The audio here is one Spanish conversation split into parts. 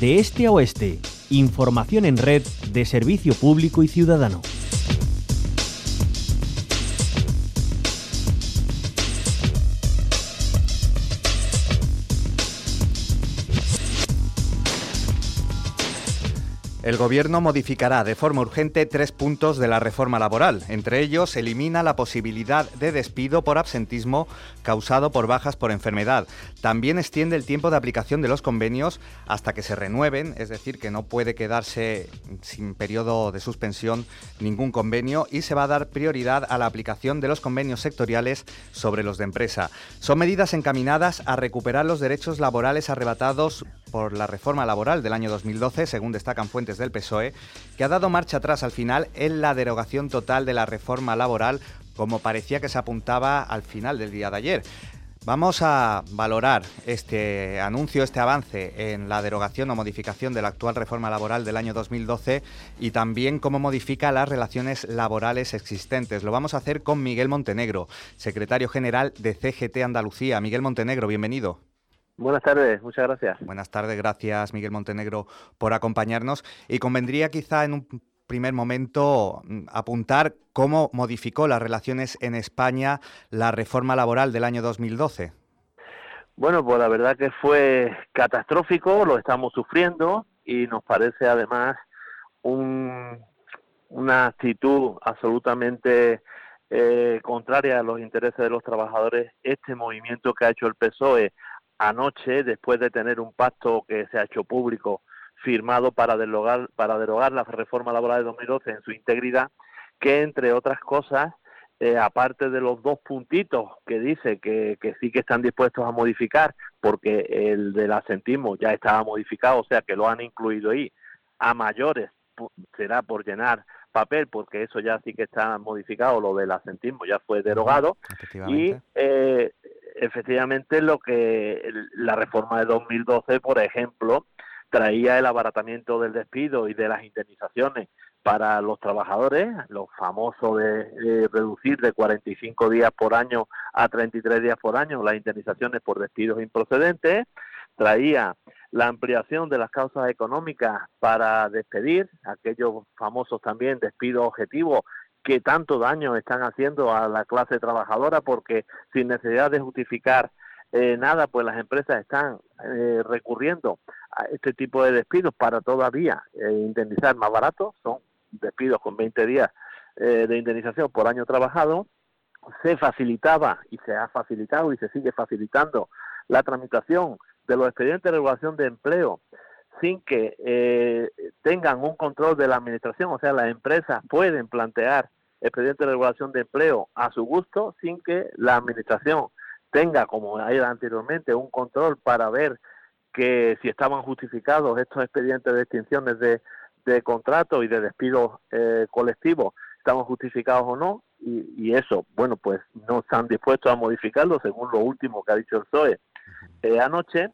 De este a oeste, información en red de servicio público y ciudadano. El Gobierno modificará de forma urgente 3 puntos de la reforma laboral. Entre ellos, elimina la posibilidad de despido por absentismo causado por bajas por enfermedad. También extiende el tiempo de aplicación de los convenios hasta que se renueven, es decir, que no puede quedarse sin periodo de suspensión ningún convenio, y se va a dar prioridad a la aplicación de los convenios sectoriales sobre los de empresa. Son medidas encaminadas a recuperar los derechos laborales arrebatados por la reforma laboral del año 2012, según destacan fuentes del PSOE, que ha dado marcha atrás al final en la derogación total de la reforma laboral, como parecía que se apuntaba al final del día de ayer. Vamos a valorar este anuncio, este avance en la derogación o modificación de la actual reforma laboral del año 2012 y también cómo modifica las relaciones laborales existentes. Lo vamos a hacer con Miguel Montenegro, secretario general de CGT Andalucía. Miguel Montenegro, bienvenido. Buenas tardes, muchas gracias. Buenas tardes, gracias Miguel Montenegro por acompañarnos. Y convendría quizá en un primer momento apuntar cómo modificó las relaciones en España la reforma laboral del año 2012. Bueno, pues la verdad que fue catastrófico, lo estamos sufriendo y nos parece además una actitud absolutamente contraria a los intereses de los trabajadores, este movimiento que ha hecho el PSOE anoche, después de tener un pacto que se ha hecho público, firmado para derogar la reforma laboral de 2012 en su integridad, que entre otras cosas, aparte de los 2 puntitos que dice que sí que están dispuestos a modificar, porque el del absentismo ya estaba modificado, o sea que lo han incluido ahí, a mayores será por llenar papel, porque eso ya sí que está modificado, lo del absentismo ya fue derogado, y efectivamente lo que la reforma de 2012, por ejemplo, traía el abaratamiento del despido y de las indemnizaciones para los trabajadores, lo famoso de reducir de 45 días por año a 33 días por año las indemnizaciones por despidos improcedentes, traía la ampliación de las causas económicas para despedir, aquellos famosos también despidos objetivos que tanto daño están haciendo a la clase trabajadora, porque sin necesidad de justificar nada, pues las empresas están recurriendo a este tipo de despidos para todavía indemnizar más barato. Son despidos con 20 días de indemnización por año trabajado. Se facilitaba y se ha facilitado y se sigue facilitando la tramitación de los expedientes de regulación de empleo sin que tengan un control de la administración, o sea, las empresas pueden plantear expedientes de regulación de empleo a su gusto sin que la administración tenga, como era anteriormente, un control para ver que si estaban justificados estos expedientes de extinciones de contratos y de despidos colectivos, estaban justificados o no, y eso, bueno, pues no están dispuestos a modificarlo, según lo último que ha dicho el PSOE anoche.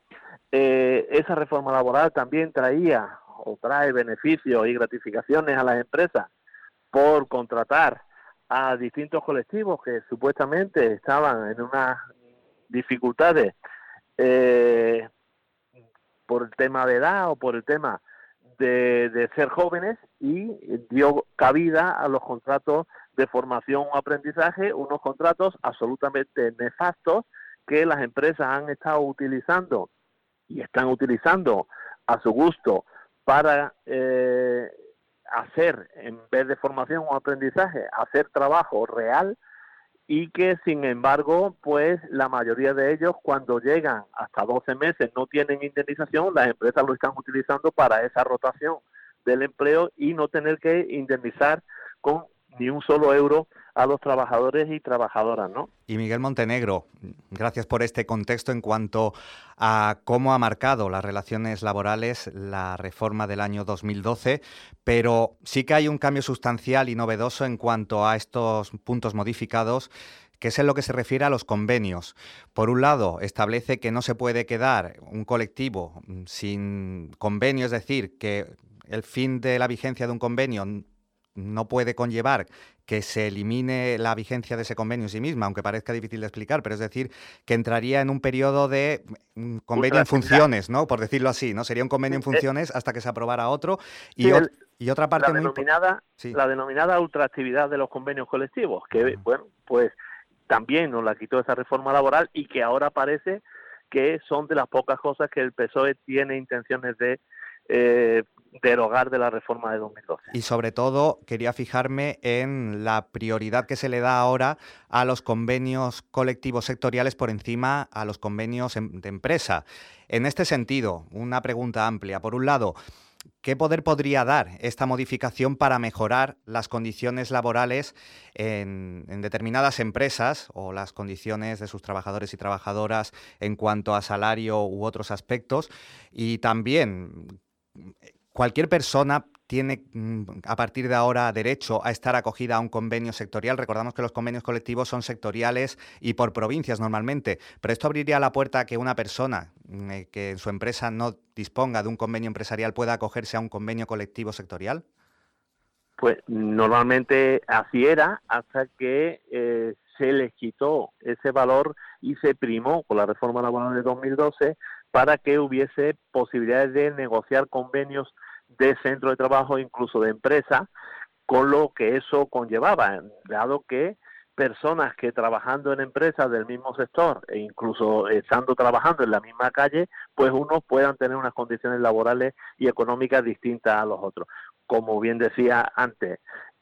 Esa reforma laboral también traía o trae beneficios y gratificaciones a las empresas por contratar a distintos colectivos que supuestamente estaban en unas dificultades por el tema de edad o por el tema de ser jóvenes, y dio cabida a los contratos de formación o aprendizaje, unos contratos absolutamente nefastos que las empresas han estado utilizando y están utilizando a su gusto para hacer, en vez de formación o aprendizaje, hacer trabajo real, y que sin embargo, pues la mayoría de ellos, cuando llegan hasta 12 meses, no tienen indemnización. Las empresas lo están utilizando para esa rotación del empleo y no tener que indemnizar con ni un solo euro a los trabajadores y trabajadoras, ¿no? Y Miguel Montenegro, gracias por este contexto en cuanto a cómo ha marcado las relaciones laborales la reforma del año 2012, pero sí que hay un cambio sustancial y novedoso en cuanto a estos puntos modificados, que es en lo que se refiere a los convenios. Por un lado, establece que no se puede quedar un colectivo sin convenio, es decir, que el fin de la vigencia de un convenio no puede conllevar que se elimine la vigencia de ese convenio en sí misma, aunque parezca difícil de explicar, pero es decir, que entraría en un periodo de convenio en funciones, ¿no? Por decirlo así, ¿no? Sería un convenio en funciones hasta que se aprobara otro. Y, y otra parte la denominada ultraactividad de los convenios colectivos, que, bueno, pues también nos la quitó esa reforma laboral y que ahora parece que son de las pocas cosas que el PSOE tiene intenciones de derogar de la reforma de 2012. Y sobre todo quería fijarme en la prioridad que se le da ahora a los convenios colectivos sectoriales por encima a los convenios de empresa. En este sentido, una pregunta amplia. Por un lado, ¿qué poder podría dar esta modificación para mejorar las condiciones laborales en determinadas empresas o las condiciones de sus trabajadores y trabajadoras en cuanto a salario u otros aspectos? Y también, ¿cualquier persona tiene a partir de ahora derecho a estar acogida a un convenio sectorial? Recordamos que los convenios colectivos son sectoriales y por provincias normalmente, pero esto abriría la puerta a que una persona que en su empresa no disponga de un convenio empresarial pueda acogerse a un convenio colectivo sectorial. Pues normalmente así era hasta que se les quitó ese valor y se primó con la reforma laboral de 2012 para que hubiese posibilidades de negociar convenios de centro de trabajo, incluso de empresa, con lo que eso conllevaba, dado que personas que trabajando en empresas del mismo sector e incluso estando trabajando en la misma calle, pues unos puedan tener unas condiciones laborales y económicas distintas a los otros. Como bien decía antes,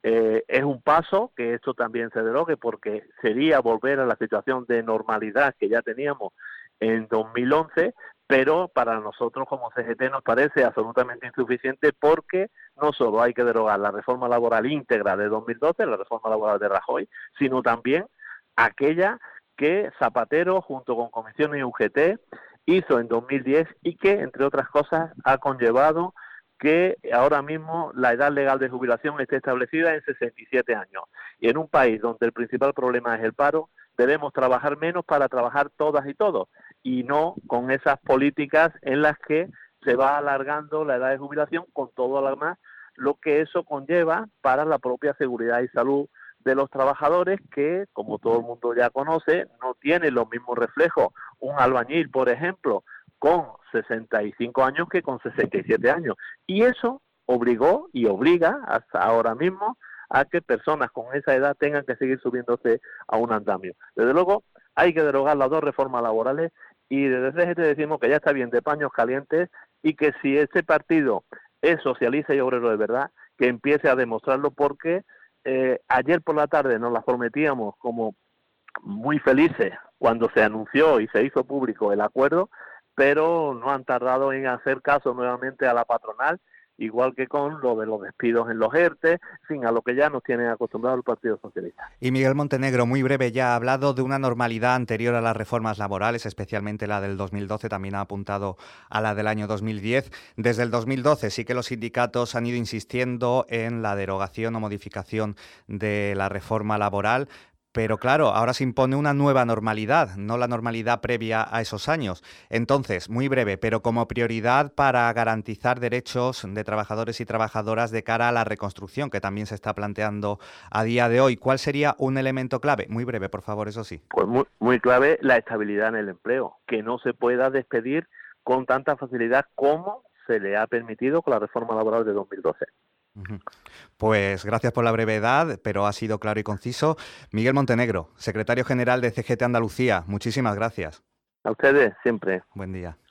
es un paso que esto también se derogue porque sería volver a la situación de normalidad que ya teníamos en 2011, pero para nosotros como CGT nos parece absolutamente insuficiente porque no solo hay que derogar la reforma laboral íntegra de 2012, la reforma laboral de Rajoy, sino también aquella que Zapatero junto con Comisiones y UGT hizo en 2010 y que, entre otras cosas, ha conllevado que ahora mismo la edad legal de jubilación esté establecida en 67 años. Y en un país donde el principal problema es el paro, debemos trabajar menos para trabajar todas y todos, y no con esas políticas en las que se va alargando la edad de jubilación con todo lo demás, lo que eso conlleva para la propia seguridad y salud de los trabajadores que, como todo el mundo ya conoce, no tienen los mismos reflejos. Un albañil, por ejemplo, con 65 años que con 67 años. Y eso obligó y obliga hasta ahora mismo a que personas con esa edad tengan que seguir subiéndose a un andamio. Desde luego, hay que derogar las dos reformas laborales y desde CGT decimos que ya está bien de paños calientes y que si este partido es socialista y obrero de verdad, que empiece a demostrarlo porque ayer por la tarde nos las prometíamos como muy felices cuando se anunció y se hizo público el acuerdo, pero no han tardado en hacer caso nuevamente a la patronal, igual que con lo de los despidos en los ERTE, en fin, a lo que ya nos tiene acostumbrado el Partido Socialista. Y Miguel Montenegro, muy breve, ya ha hablado de una normalidad anterior a las reformas laborales, especialmente la del 2012, también ha apuntado a la del año 2010. Desde el 2012 sí que los sindicatos han ido insistiendo en la derogación o modificación de la reforma laboral. Pero claro, ahora se impone una nueva normalidad, no la normalidad previa a esos años. Entonces, muy breve, pero como prioridad para garantizar derechos de trabajadores y trabajadoras de cara a la reconstrucción, que también se está planteando a día de hoy, ¿cuál sería un elemento clave? Muy breve, por favor, eso sí. Pues muy clave la estabilidad en el empleo, que no se pueda despedir con tanta facilidad como se le ha permitido con la reforma laboral de 2012. Pues gracias por la brevedad, pero ha sido claro y conciso. Miguel Montenegro, secretario general de CGT Andalucía, muchísimas gracias. A ustedes, siempre. Buen día.